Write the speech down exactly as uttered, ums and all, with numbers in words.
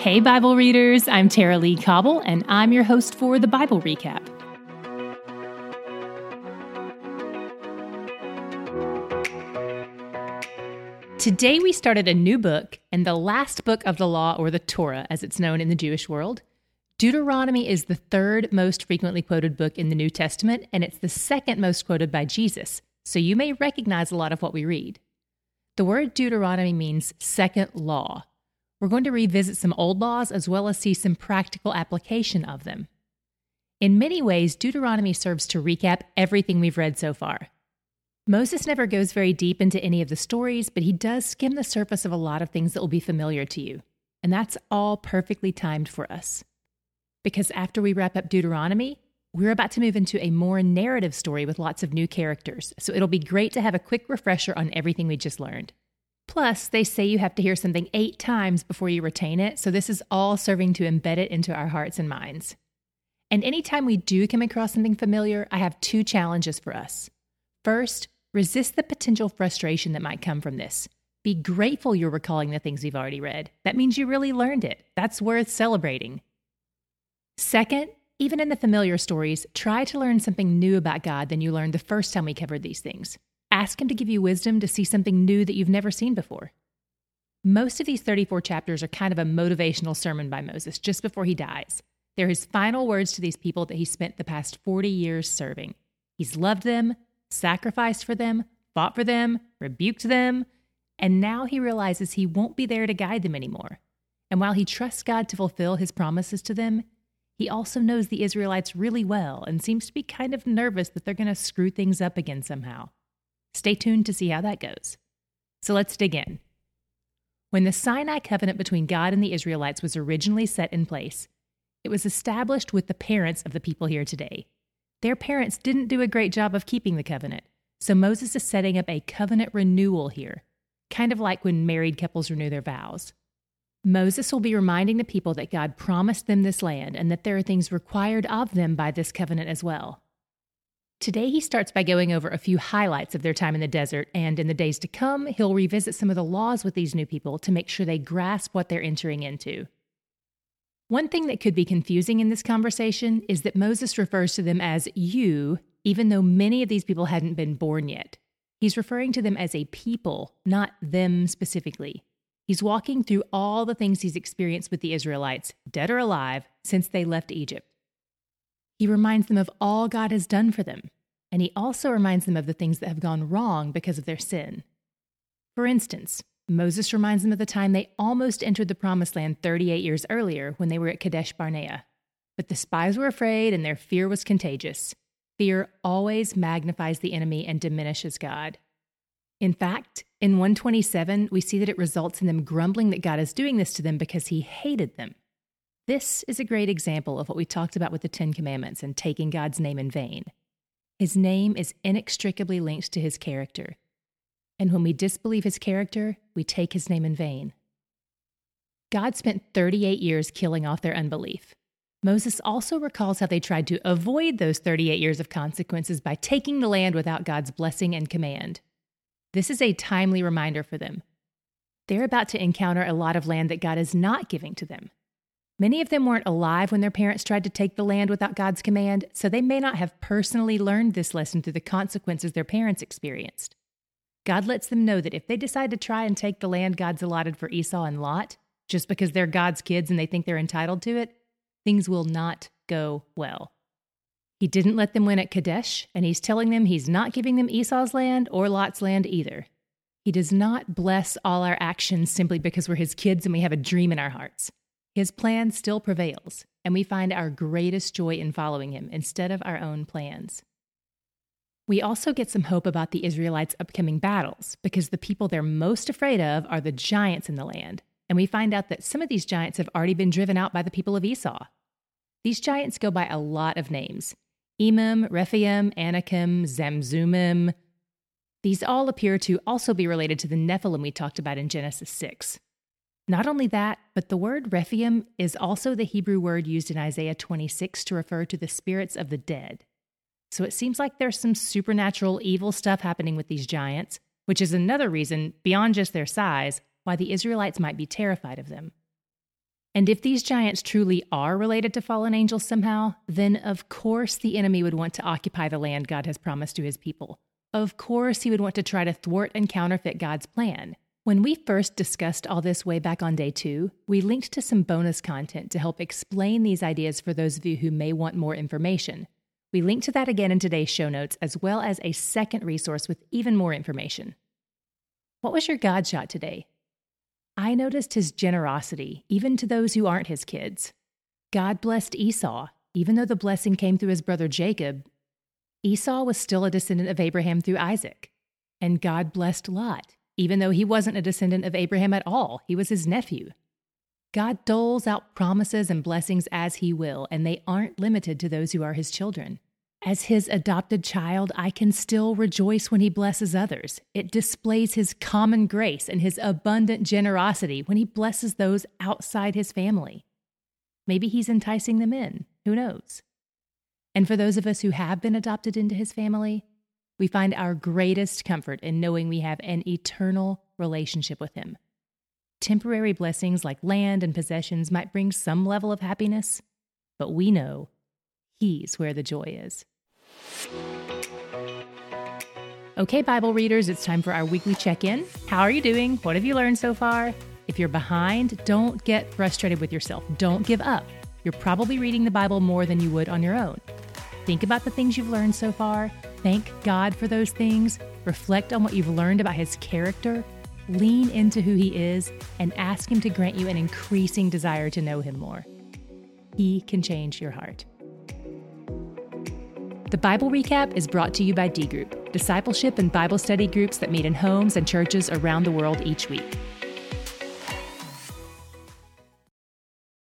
Hey, Bible readers, I'm Tara Lee Cobble, and I'm your host for the Bible Recap. Today we started a new book, and the last book of the law, or the Torah, as it's known in the Jewish world. Deuteronomy is the third most frequently quoted book in the New Testament, and it's the second most quoted by Jesus, so you may recognize a lot of what we read. The word Deuteronomy means second law. We're going to revisit some old laws as well as see some practical application of them. In many ways, Deuteronomy serves to recap everything we've read so far. Moses never goes very deep into any of the stories, but he does skim the surface of a lot of things that will be familiar to you. And that's all perfectly timed for us. Because after we wrap up Deuteronomy, we're about to move into a more narrative story with lots of new characters, so it'll be great to have a quick refresher on everything we just learned. Plus, they say you have to hear something eight times before you retain it, so this is all serving to embed it into our hearts and minds. And anytime we do come across something familiar, I have two challenges for us. First, resist the potential frustration that might come from this. Be grateful you're recalling the things we've already read. That means you really learned it. That's worth celebrating. Second, even in the familiar stories, try to learn something new about God than you learned the first time we covered these things. Ask him to give you wisdom to see something new that you've never seen before. Most of these thirty-four chapters are kind of a motivational sermon by Moses just before he dies. They're his final words to these people that he spent the past forty years serving. He's loved them, sacrificed for them, fought for them, rebuked them, and now he realizes he won't be there to guide them anymore. And while he trusts God to fulfill his promises to them, he also knows the Israelites really well and seems to be kind of nervous that they're going to screw things up again somehow. Stay tuned to see how that goes. So let's dig in. When the Sinai covenant between God and the Israelites was originally set in place, it was established with the parents of the people here today. Their parents didn't do a great job of keeping the covenant, so Moses is setting up a covenant renewal here, kind of like when married couples renew their vows. Moses will be reminding the people that God promised them this land and that there are things required of them by this covenant as well. Today he starts by going over a few highlights of their time in the desert, and in the days to come, he'll revisit some of the laws with these new people to make sure they grasp what they're entering into. One thing that could be confusing in this conversation is that Moses refers to them as you, even though many of these people hadn't been born yet. He's referring to them as a people, not them specifically. He's walking through all the things he's experienced with the Israelites, dead or alive, since they left Egypt. He reminds them of all God has done for them, and he also reminds them of the things that have gone wrong because of their sin. For instance, Moses reminds them of the time they almost entered the Promised Land thirty-eight years earlier when they were at Kadesh Barnea. But the spies were afraid and their fear was contagious. Fear always magnifies the enemy and diminishes God. In fact, in one twenty-seven, we see that it results in them grumbling that God is doing this to them because he hated them. This is a great example of what we talked about with the Ten Commandments and taking God's name in vain. His name is inextricably linked to his character. And when we disbelieve his character, we take his name in vain. God spent thirty-eight years killing off their unbelief. Moses also recalls how they tried to avoid those thirty-eight years of consequences by taking the land without God's blessing and command. This is a timely reminder for them. They're about to encounter a lot of land that God is not giving to them. Many of them weren't alive when their parents tried to take the land without God's command, so they may not have personally learned this lesson through the consequences their parents experienced. God lets them know that if they decide to try and take the land God's allotted for Esau and Lot, just because they're God's kids and they think they're entitled to it, things will not go well. He didn't let them win at Kadesh, and he's telling them he's not giving them Esau's land or Lot's land either. He does not bless all our actions simply because we're his kids and we have a dream in our hearts. His plan still prevails, and we find our greatest joy in following him instead of our own plans. We also get some hope about the Israelites' upcoming battles, because the people they're most afraid of are the giants in the land, and we find out that some of these giants have already been driven out by the people of Esau. These giants go by a lot of names: Emim, Rephaim, Anakim, Zamzumim. These all appear to also be related to the Nephilim we talked about in Genesis six. Not only that, but the word Rephaim is also the Hebrew word used in Isaiah twenty-six to refer to the spirits of the dead. So it seems like there's some supernatural evil stuff happening with these giants, which is another reason, beyond just their size, why the Israelites might be terrified of them. And if these giants truly are related to fallen angels somehow, then of course the enemy would want to occupy the land God has promised to his people. Of course he would want to try to thwart and counterfeit God's plan. When we first discussed all this way back on day two, we linked to some bonus content to help explain these ideas for those of you who may want more information. We linked to that again in today's show notes, as well as a second resource with even more information. What was your God shot today? I noticed his generosity, even to those who aren't his kids. God blessed Esau, even though the blessing came through his brother Jacob. Esau was still a descendant of Abraham through Isaac. And God blessed Lot, even though he wasn't a descendant of Abraham at all. He was his nephew. God doles out promises and blessings as he will, and they aren't limited to those who are his children. As his adopted child, I can still rejoice when he blesses others. It displays his common grace and his abundant generosity when he blesses those outside his family. Maybe he's enticing them in. Who knows? And for those of us who have been adopted into his family, we find our greatest comfort in knowing we have an eternal relationship with him. Temporary blessings like land and possessions might bring some level of happiness, but we know he's where the joy is. Okay, Bible readers, it's time for our weekly check-in. How are you doing? What have you learned so far? If you're behind, don't get frustrated with yourself. Don't give up. You're probably reading the Bible more than you would on your own. Think about the things you've learned so far. Thank God for those things. Reflect on what you've learned about his character. Lean into who he is and ask him to grant you an increasing desire to know him more. He can change your heart. The Bible Recap is brought to you by D Group, discipleship and Bible study groups that meet in homes and churches around the world each week.